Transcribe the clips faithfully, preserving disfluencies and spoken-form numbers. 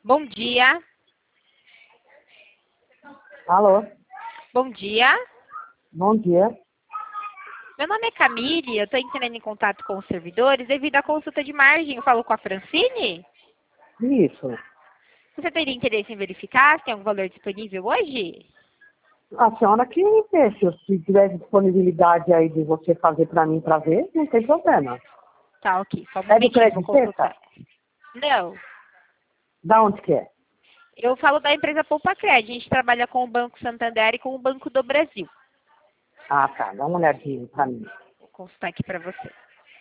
Bom dia. Alô? Bom dia. Bom dia. Meu nome é Camille, eu estou entrando em contato com os servidores devido à consulta de margem. Eu falo com a Francine? Isso. Você teria interesse em verificar se tem algum valor disponível hoje? A senhora que deixa. Se tiver disponibilidade aí de você fazer para mim para ver, não tem problema. Tá, ok. Só um É do momentinho, vou Crédito consultar. Seca? Não. Da onde que é? Eu falo da empresa Poupa Cred. A gente trabalha com o Banco Santander e com o Banco do Brasil. Ah, tá. Dá uma olhadinha para mim. Vou consultar aqui para você.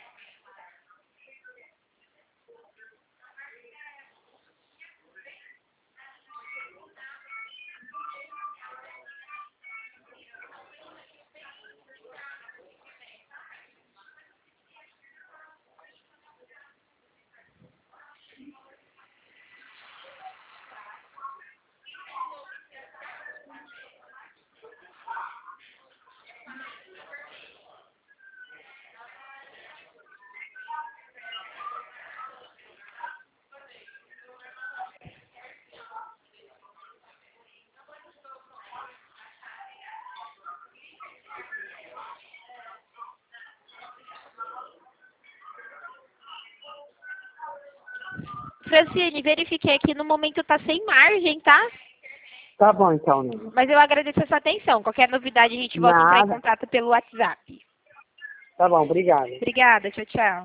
Francine, verifiquei aqui, no momento está sem margem, tá? Tá bom então, Nina. Mas eu agradeço a sua atenção. Qualquer novidade, a gente volta a entrar em Nada. contato pelo WhatsApp. Tá bom, obrigado. Obrigada, tchau, tchau.